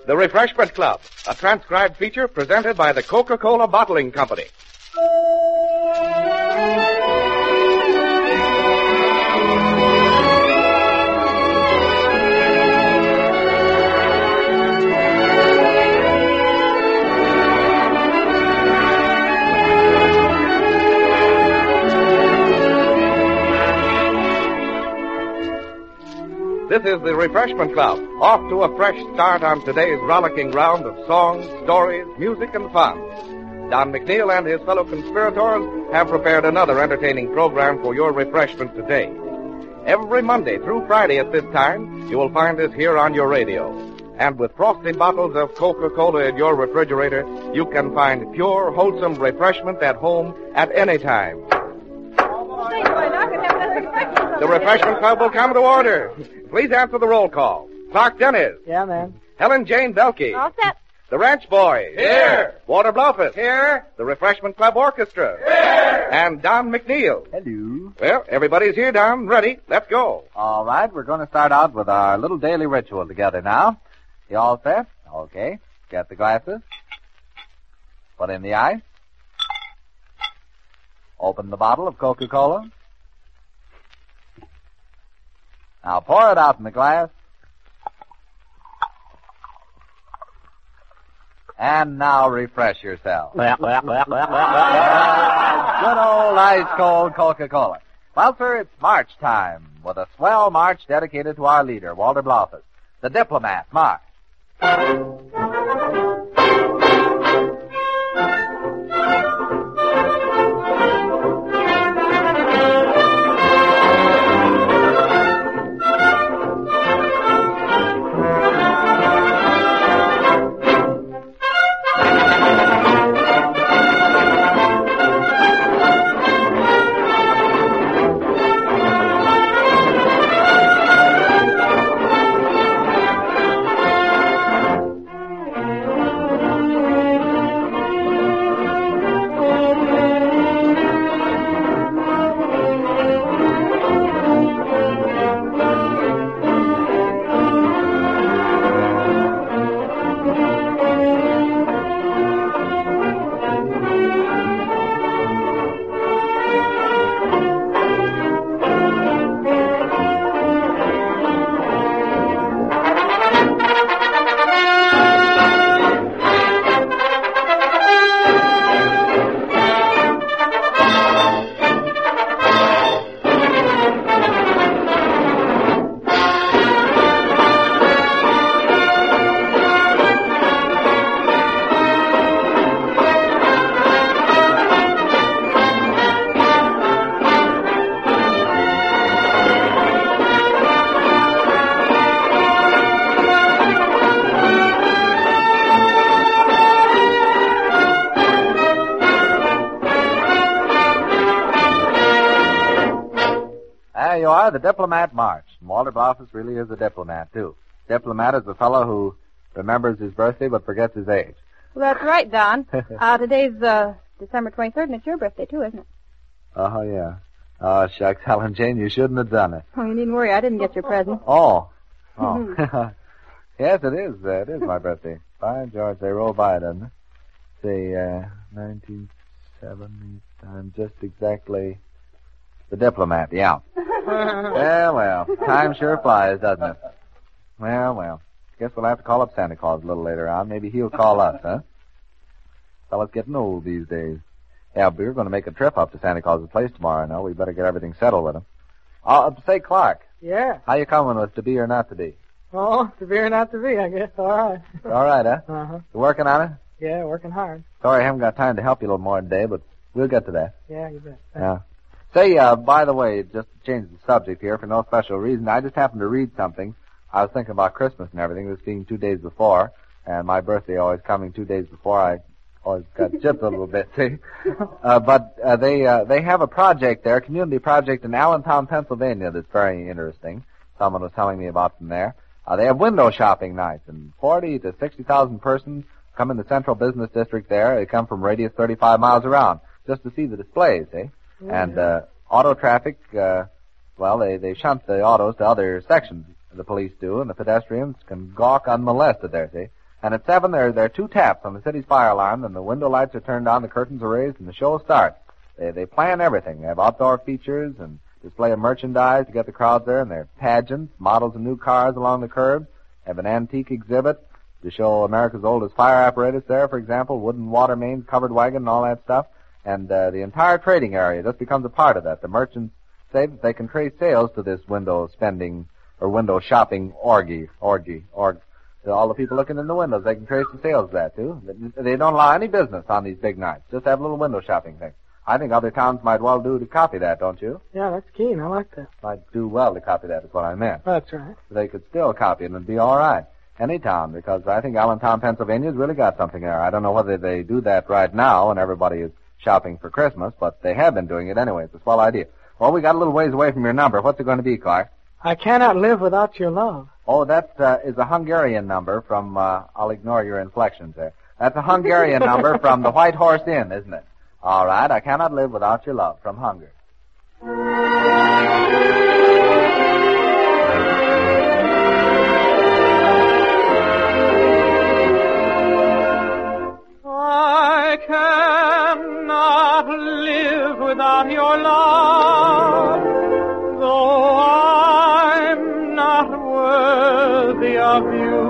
The Refreshment Club, a transcribed feature presented by the Coca-Cola Bottling Company. This is the Refreshment Club, off to a fresh start on today's rollicking round of songs, stories, music, and fun. Don McNeil and his fellow conspirators have prepared another entertaining program for your refreshment today. Every Monday through Friday at this time, you will find us here on your radio. And with frosty bottles of Coca-Cola in your refrigerator, you can find pure, wholesome refreshment at home at any time. The Refreshment Club will come to order. Please answer the roll call. Clark Dennis. Yeah, man. Helen Jane Belkey. All set. The Ranch Boys. Here. Walter Bluffus. Here. The Refreshment Club Orchestra. Here. And Don McNeil. Hello. Well, everybody's here, Don. Ready. Let's go. All right, we're going to start out with our little daily ritual together now. You all set? Okay. Get the glasses. Put in the ice. Open the bottle of Coca-Cola. Now pour it out in the glass. And now refresh yourself. Good old ice cold Coca-Cola. Well, sir, it's march time with a swell march dedicated to our leader, Walter Bluffus, the diplomat, march. There you are, the diplomat march. And Walter Bluffus really is a diplomat, too. Diplomat is a fellow who remembers his birthday but forgets his age. Well, that's right, Don. Today's December 23rd, and it's your birthday, too, isn't it? Oh, yeah. Oh, shucks, Helen Jane, you shouldn't have done it. Oh, you needn't worry. I didn't get your present. Oh. Yes, it is. It is my birthday. By George, they roll by, doesn't it? See, 1970, I'm just exactly the diplomat, yeah. Well, time sure flies, doesn't it? Well. Guess we'll have to call up Santa Claus a little later on. Maybe he'll call us, huh? Fella's getting old these days. Yeah, but we're going to make a trip up to Santa Claus's place tomorrow, now. We better get everything settled with him. Say, Clark. Yeah. How you coming with to be or not to be? Oh, to be or not to be, I guess. All right. All right, huh? Uh-huh. You working on it? Yeah, working hard. Sorry I haven't got time to help you a little more today, but we'll get to that. Yeah, you bet. Yeah. Say, by the way, just to change the subject here for no special reason, I just happened to read something. I was thinking about Christmas and everything, this being 2 days before, and my birthday always coming 2 days before. I always got gypped a little bit, see? But they have a project there, a community project in Allentown, Pennsylvania that's very interesting. Someone was telling me about from there. They have window shopping nights, and 40 to 60,000 persons come in the central business district there. They come from radius 35 miles around just to see the displays, see? Mm-hmm. And auto traffic, they shunt the autos to other sections. The police do, and the pedestrians can gawk unmolested there, see? And at 7, there are 2 taps on the city's fire alarm, and the window lights are turned on, the curtains are raised, and the show starts. They plan everything. They have outdoor features and display of merchandise to get the crowds there, and there are pageants, models of new cars along the curbs. They have an antique exhibit to show America's oldest fire apparatus there, for example, wooden water mains, covered wagon, and all that stuff. And the entire trading area just becomes a part of that. The merchants say that they can trace sales to this window spending or window shopping orgy. All the people looking in the windows, they can trace the sales of that, too. They don't allow any business on these big nights. Just have little window shopping things. I think other towns might well do to copy that, don't you? Yeah, that's keen. I like that. Might do well to copy that is what I meant. That's right. They could still copy it and it'd be all right. Any town, because I think Allentown, Pennsylvania's really got something there. I don't know whether they do that right now and everybody is shopping for Christmas, but they have been doing it anyway. It's a swell idea. Well, we got a little ways away from your number. What's it going to be, Clark? I cannot live without your love. Oh, that is a Hungarian number from, I'll ignore your inflections there. That's a Hungarian number from the White Horse Inn, isn't it? All right, I cannot live without your love from Hungary. I cannot live without your love, though I'm not worthy of you.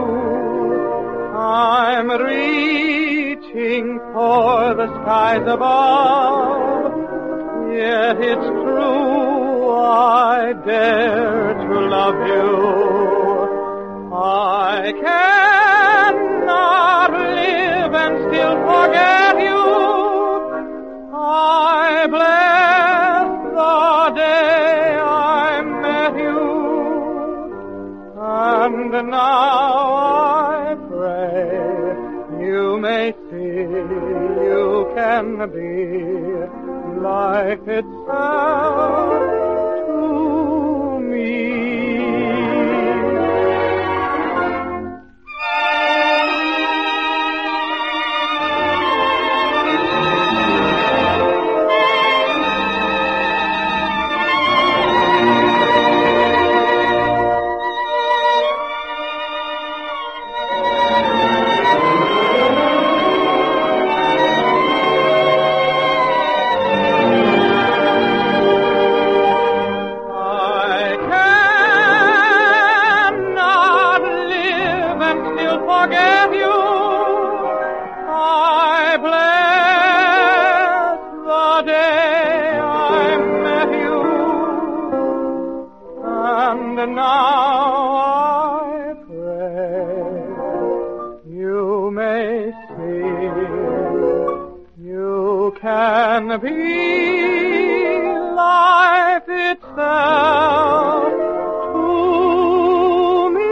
I'm reaching for the skies above, yet it's true I dare to love you. I cannot live and still forget you. I bless the day I met you, and now I pray you may see you can be life itself to me. Can be life itself to me.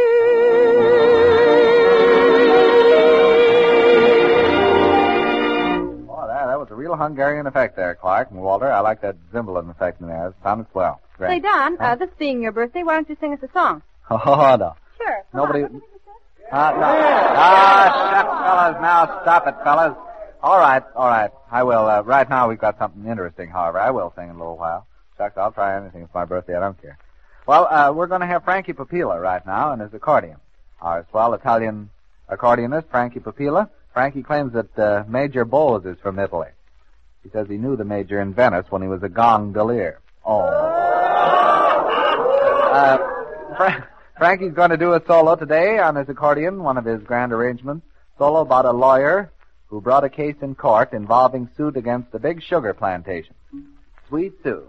Oh, that was a real Hungarian effect there, Clark and Walter. I like that Zimbalin effect in there. It sounded swell. Great. Say, Don, this being your birthday, why don't you sing us a song? Oh, no. Sure. Nobody... No. Shut, fellas. Now, stop it, fellas. All right. I will. Right now we've got something interesting, however. I will sing in a little while. Shucks, I'll try anything. It's my birthday. I don't care. Well, we're going to have Frankie Papilla right now and his accordion. Our swell Italian accordionist, Frankie Papilla. Frankie claims that Major Bose is from Italy. He says he knew the Major in Venice when he was a gondolier. Frankie's going to do a solo today on his accordion, one of his grand arrangements. Solo about a lawyer who brought a case in court involving suit against a big sugar plantation. Sweet Sue.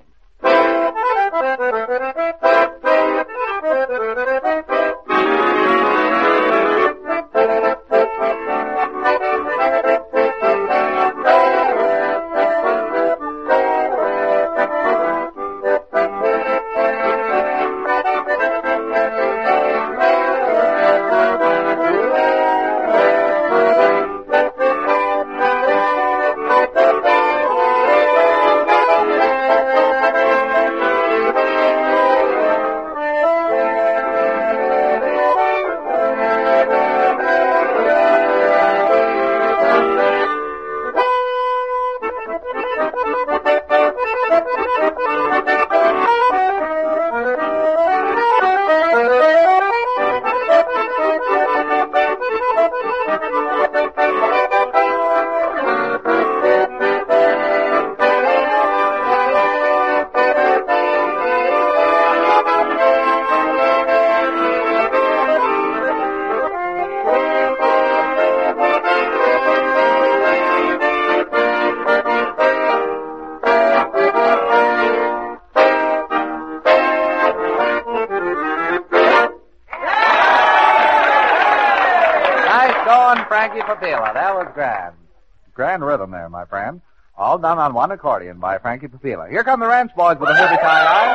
Frankie Papilla. That was grand. Grand rhythm there, my friend. All done on one accordion by Frankie Papilla. Here come the Ranch Boys with the movie tie-eye.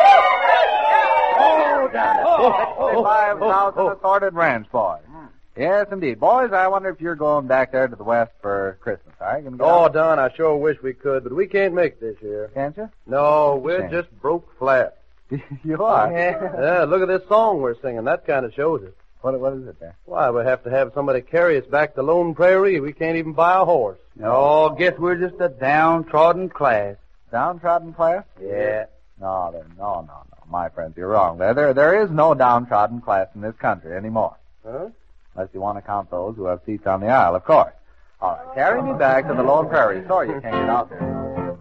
Oh, damn it. 65,000 assorted Ranch Boys. Yes, indeed. Boys, I wonder if you're going back there to the West for Christmas, all right? Oh, Don, I sure wish we could, but we can't make it this year. Can't you? No, we're just broke flat. You are? Yeah, look at this song we're singing. That kind of shows it. What is it there? Why, we have to have somebody carry us back to Lone Prairie. We can't even buy a horse. Oh, guess we're just a downtrodden class. Downtrodden class? Yeah. No. My friends, you're wrong. There is no downtrodden class in this country anymore. Huh? Unless you want to count those who have seats on the aisle, of course. All right, carry me back to the Lone Prairie. Sorry you can't get out there.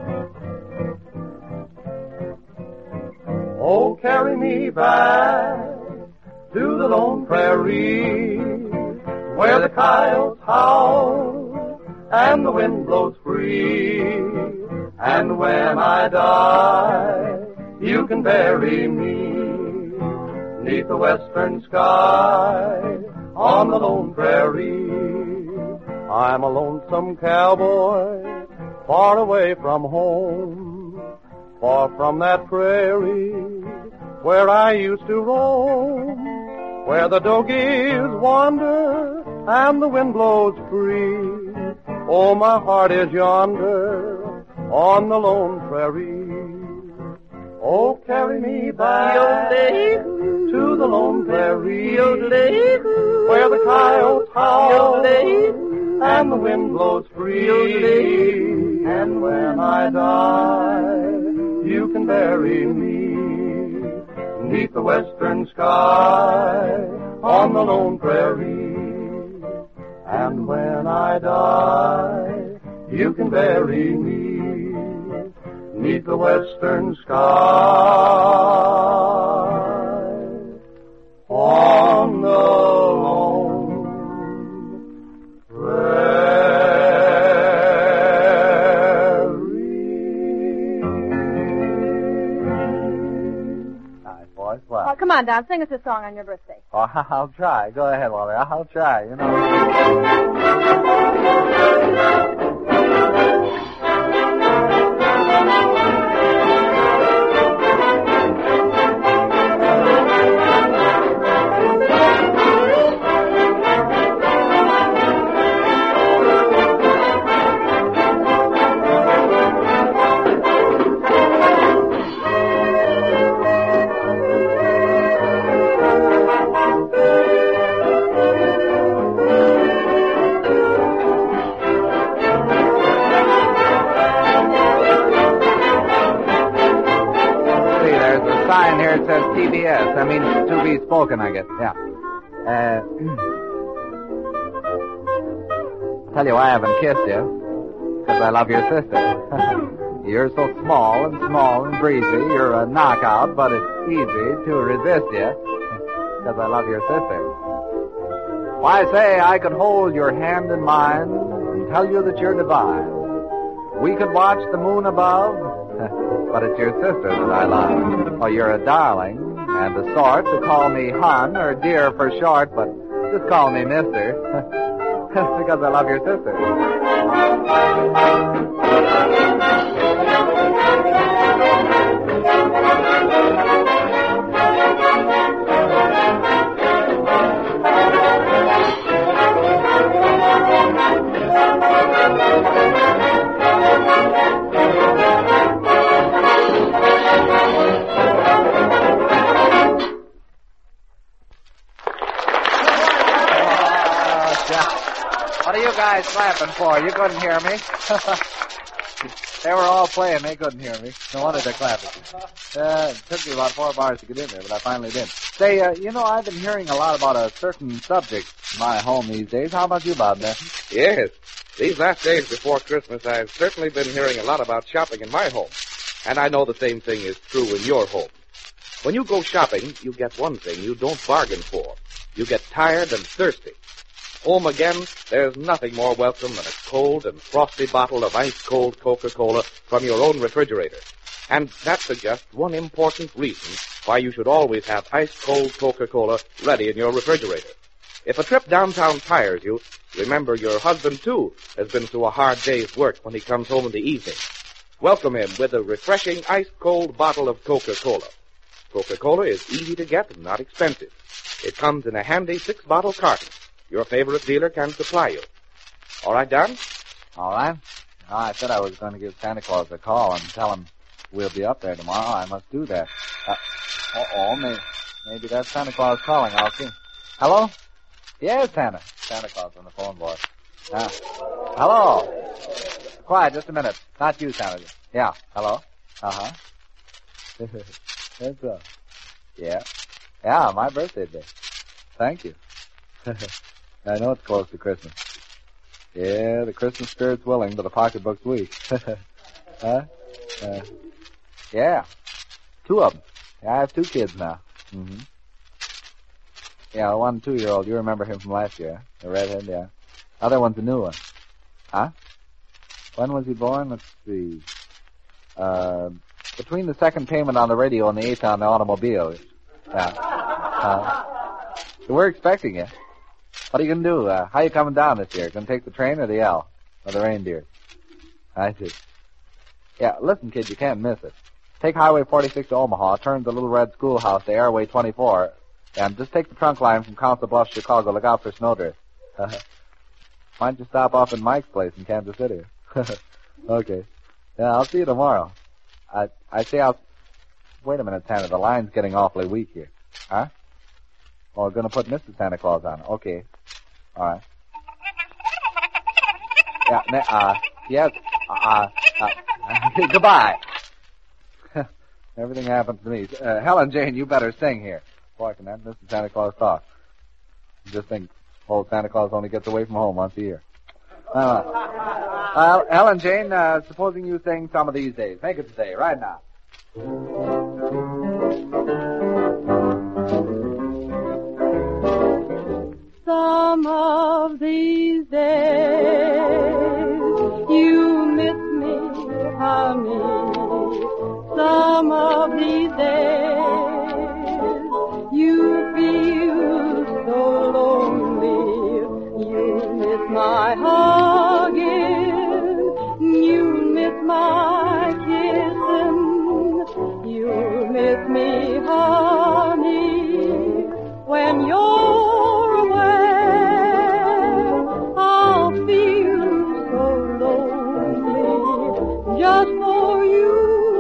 Oh, carry me back to the Lone Prairie, where the coyotes howl and the wind blows free. And when I die, you can bury me 'neath the western sky on the Lone Prairie. I'm a lonesome cowboy, far away from home, far from that prairie where I used to roam, where the dogies wander and the wind blows free. Oh, my heart is yonder on the Lone Prairie. Oh, carry me back to the Lone Prairie, where the coyotes howl and the wind blows free. And when I die, you can bury me 'neath the western sky on the Lone Prairie. And when I die, you can bury me 'neath the western sky on the Lone Prairie. Nice, boys. Well. Oh, come on, Don. Sing us a song on your birthday. Oh, I'll try. Go ahead, Wally. I'll try, you know. It says TBS. I mean, to be spoken, I guess. Yeah. Tell you why I haven't kissed you. Because I love your sister. You're so small and breezy. You're a knockout, but it's easy to resist you. Because I love your sister. Why, say I could hold your hand in mine and tell you that you're divine. We could watch the moon above, but it's your sister that I love. Oh, you're a darling, and the sort to call me hon or dear for short, but just call me mister. Because I love your sister. What are you guys clapping for? You couldn't hear me. They were all playing. They couldn't hear me. No wonder they're clapping. It took me about 4 bars to get in there, but I finally did. Say, you know, I've been hearing a lot about a certain subject in my home these days. How about you, Bob? Yes. These last days before Christmas, I've certainly been hearing a lot about shopping in my home. And I know the same thing is true in your home. When you go shopping, you get one thing you don't bargain for. You get tired and thirsty. Home again, there's nothing more welcome than a cold and frosty bottle of ice-cold Coca-Cola from your own refrigerator. And that suggests one important reason why you should always have ice-cold Coca-Cola ready in your refrigerator. If a trip downtown tires you, remember your husband, too, has been through a hard day's work when he comes home in the evening. Welcome him with a refreshing ice-cold bottle of Coca-Cola. Coca-Cola is easy to get and not expensive. It comes in a handy 6-bottle carton. Your favorite dealer can supply you. All right, Don? All right. No, I said I was going to give Santa Claus a call and tell him we'll be up there tomorrow. I must do that. Maybe that's Santa Claus calling. I'll see. Hello? Yes, Santa. Santa Claus on the phone, boy. Hello? Quiet, just a minute. Not you, Santa. Yeah, hello? Uh-huh. That's Yeah. Yeah, my birthday day. Thank you. I know it's close to Christmas. Yeah, the Christmas spirit's willing, but the pocketbook's weak. Huh? Yeah. 2 of them. Yeah, I have 2 kids now. Mm-hmm. Yeah, the 1 2-year-old, you remember him from last year. The redhead, yeah. Other one's a new one. Huh? When was he born? Let's see. Between the 2nd payment on the radio and the 8th on the automobile. Yeah. So we're expecting you. What are you going to do? How are you coming down this year? Going to take the train or the L? Or the reindeer? I see. Yeah, listen, kid, you can't miss it. Take Highway 46 to Omaha, turn the Little Red Schoolhouse to Airway 24, and just take the trunk line from Council Bluffs, Chicago. Look out for snowdrifts. Why don't you stop off at Mike's place in Kansas City? Okay. Yeah, I'll see you tomorrow. I say I'll... Wait a minute, Santa. The line's getting awfully weak here. Huh? Oh, we're going to put Mrs. Santa Claus on. Okay. All right. Yeah, yes. Goodbye. Everything happens to me. Helen Jane, you better sing here. Boy, can that Mrs. Santa Claus talk. Just think, old Santa Claus only gets away from home once a year. Helen Jane, supposing you sing some of these days. Make it today, right now. Some of these days you miss me, honey. Some of these days you feel so lonely. You miss my hugging, you miss my kissing, you miss me, honey, when you're away. I'll feel so lonely just for you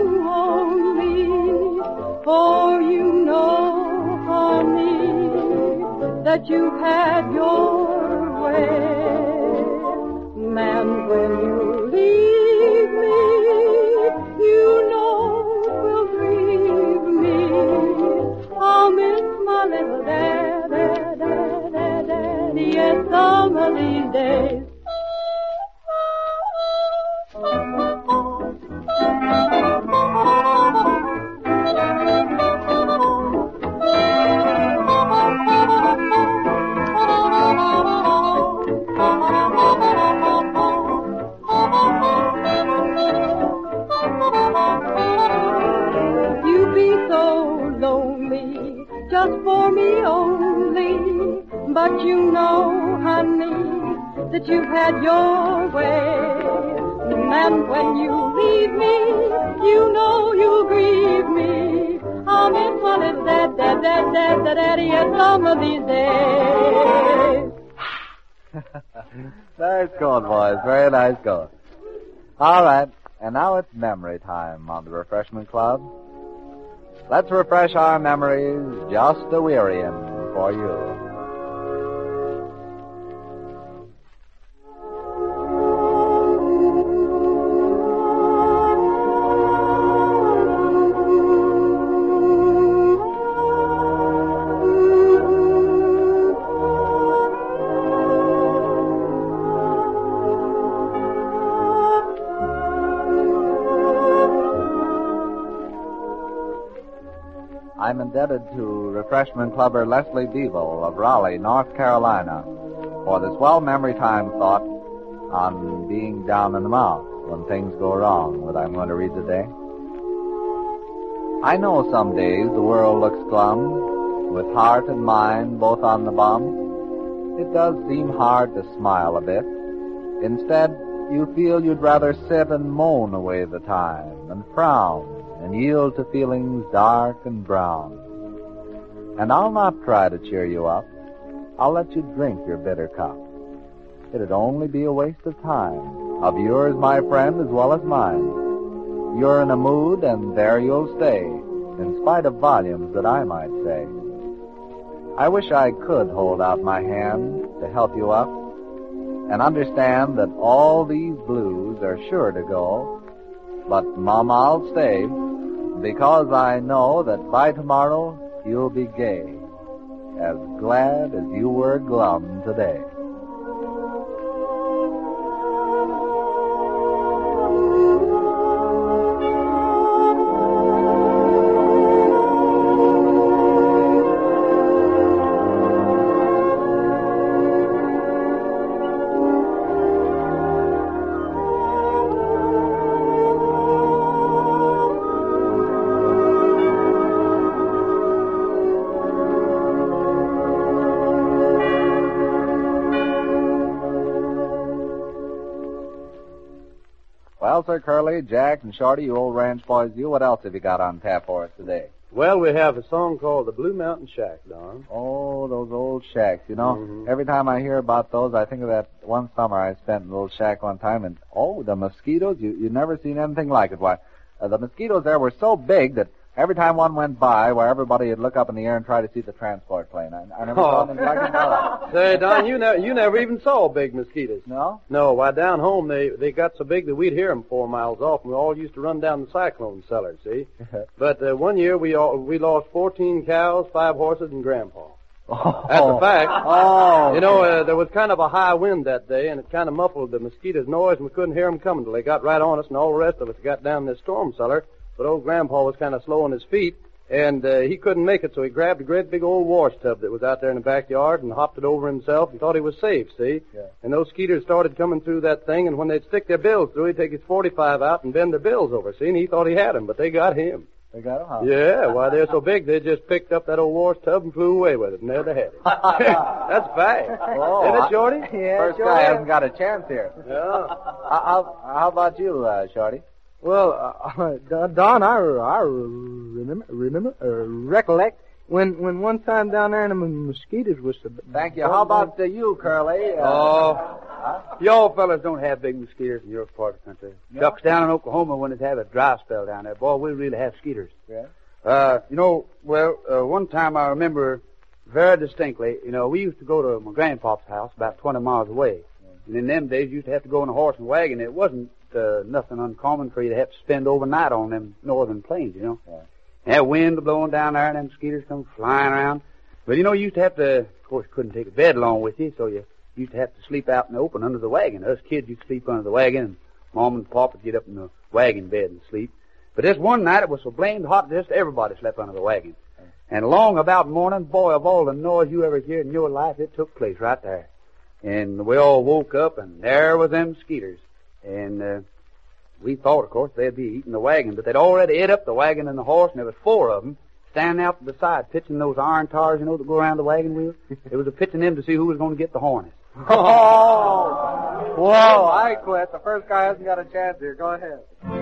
only, for you know, honey, that you've had your way. And when you leave me, you know it will grieve me. I'll miss my little daddy, yes, some of these days. Just for me only, but you know, honey, that you've had your way. And when you leave me, you know you'll grieve me. I'll miss my little daddy at some of these days. Nice going, boys. Very nice going. All right, and now it's memory time on the Refreshment Club. Let's refresh our memories, just a wearying for you. I'm indebted to Refreshment Clubber Leslie Beeville of Raleigh, North Carolina, for this well-memory time thought on being down in the mouth when things go wrong that I'm going to read today. I know some days the world looks glum, with heart and mind both on the bum, It does seem hard to smile a bit. Instead, you feel you'd rather sit and moan away the time and frown and yield to feelings dark and brown. And I'll not try to cheer you up. I'll let you drink your bitter cup. It'd only be a waste of time, of yours, my friend, as well as mine. You're in a mood, and there you'll stay, in spite of volumes that I might say. I wish I could hold out my hand to help you up and understand that all these blues are sure to go. But, Mama, I'll stay, because I know that by tomorrow you'll be gay, as glad as you were glum today. Well, Sir Curly, Jack, and Shorty, you old ranch boys, what else have you got on tap for us today? Well, we have a song called the Blue Mountain Shack, Don. Oh, those old shacks. You know, every time I hear about those, I think of that one summer I spent in a little shack one time, and, the mosquitoes, you never seen anything like it. Why, the mosquitoes there were so big that every time one went by, where everybody would look up in the air and try to see the transport plane. I never saw anything like it. Say, Don, you never even saw big mosquitoes. No? No, why, down home, they got so big that we'd hear them 4 miles off, and we all used to run down the cyclone cellar, see? But one year, we lost 14 cows, 5 horses, and Grandpa. That's a fact. There was kind of a high wind that day, and it kind of muffled the mosquitoes' noise, and we couldn't hear them coming till they got right on us, and all the rest of us got down in this storm cellar. But old Grandpa was kind of slow on his feet, and he couldn't make it, so he grabbed a great big old wash tub that was out there in the backyard and hopped it over himself and thought he was safe, see? Yeah. And those skeeters started coming through that thing, and when they'd stick their bills through, he'd take his .45 out and bend their bills over, see? And he thought he had them, but they got him. They got him, huh? Yeah, why, they're so big, they just picked up that old wash tub and flew away with it, and there they had it. That's fact. Oh, Isn't it, Shorty? Yeah, First sure guy is. hasn't got a chance here. Yeah. How about you, Shorty? Well, Don, I recollect when one time down there in the mosquitoes was so... Thank you. How about you, Curly? Y'all fellas don't have big mosquitoes in your part of the country. No? Chucks down in Oklahoma when it have a dry spell down there. Boy, we really have skeeters. Yeah. One time I remember very distinctly, we used to go to my grandpa's house about 20 miles away. Yeah. And in them days, you used to have to go in a horse and wagon. It wasn't nothing uncommon for you to have to spend overnight on them northern plains, Yeah. And that wind blowing down there and them mosquitoes come flying around. But, you used to have to, of course, you couldn't take a bed along with you, so you used to have to sleep out in the open under the wagon. Us kids used to sleep under the wagon, and Mom and Pop would get up in the wagon bed and sleep. But this one night, it was so blamed hot, just everybody slept under the wagon. And along about morning, boy, of all the noise you ever heard in your life, it took place right there. And we all woke up, and there was them mosquitoes. And we thought, of course, they'd be eating the wagon, but they'd already ate up the wagon and the horse, and there was 4 of them standing out to the side, pitching those iron tars, that go around the wagon wheel. It was a pitching them to see who was going to get the hornets. Oh! Whoa, I quit. The first guy hasn't got a chance here. Go ahead.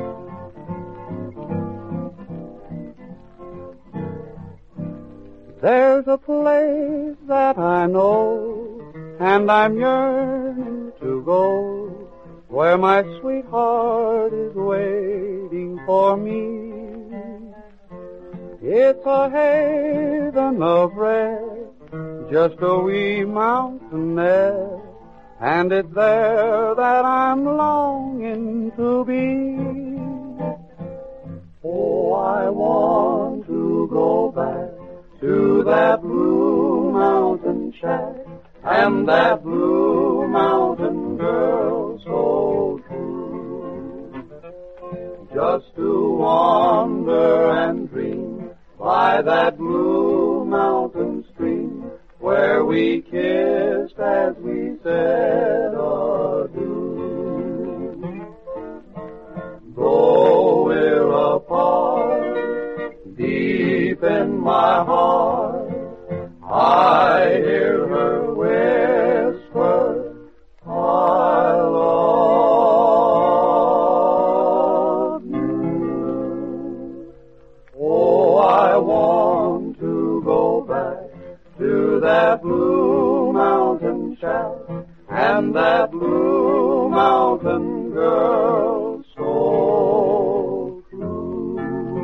There's a place that I know, and I'm yearning to go, where my sweetheart is waiting for me. It's a haven of rest, just a wee mountain there, and it's there that I'm longing to be. Oh, I want to go back to that blue mountain shack, and that blue mountain girl so true. Just to wander and dream by that blue mountain stream, where we kissed as we said adieu. Though we're apart, deep in my heart, I hear her whisper that Blue Mountain shout and that Blue Mountain girl so true.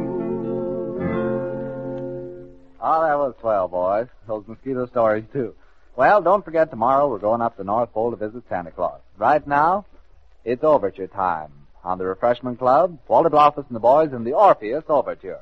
Oh, that was swell, boys. Those mosquito stories, too. Well, don't forget tomorrow we're going up the North Pole to visit Santa Claus. Right now, it's overture time. On the Refreshment Club, Walter Bloffus and the boys in the Orpheus Overture.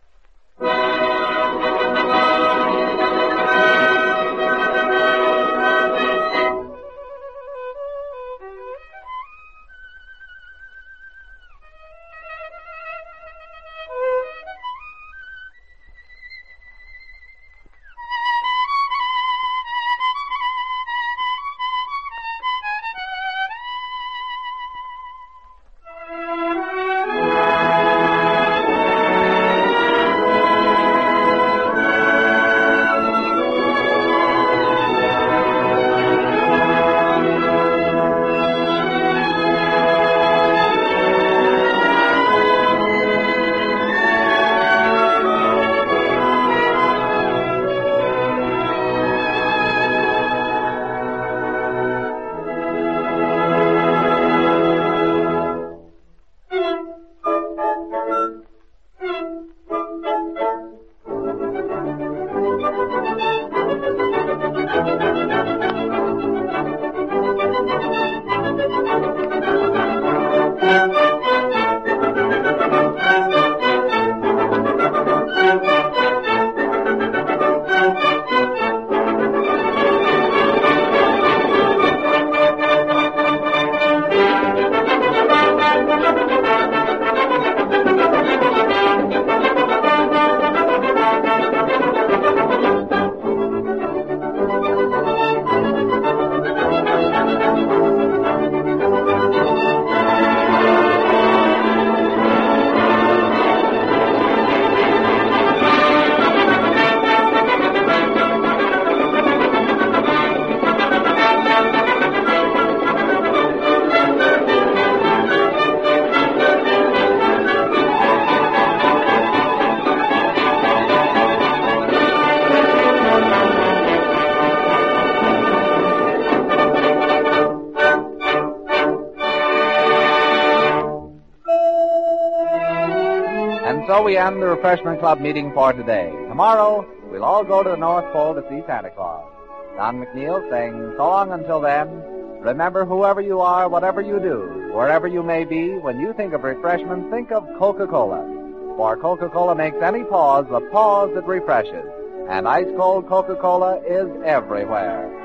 So we end the Refreshment Club meeting for today. Tomorrow, we'll all go to the North Pole to see Santa Claus. Don McNeil saying so long until then. Remember, whoever you are, whatever you do, wherever you may be, when you think of refreshment, think of Coca-Cola. For Coca-Cola makes any pause a pause that refreshes. And ice-cold Coca-Cola is everywhere.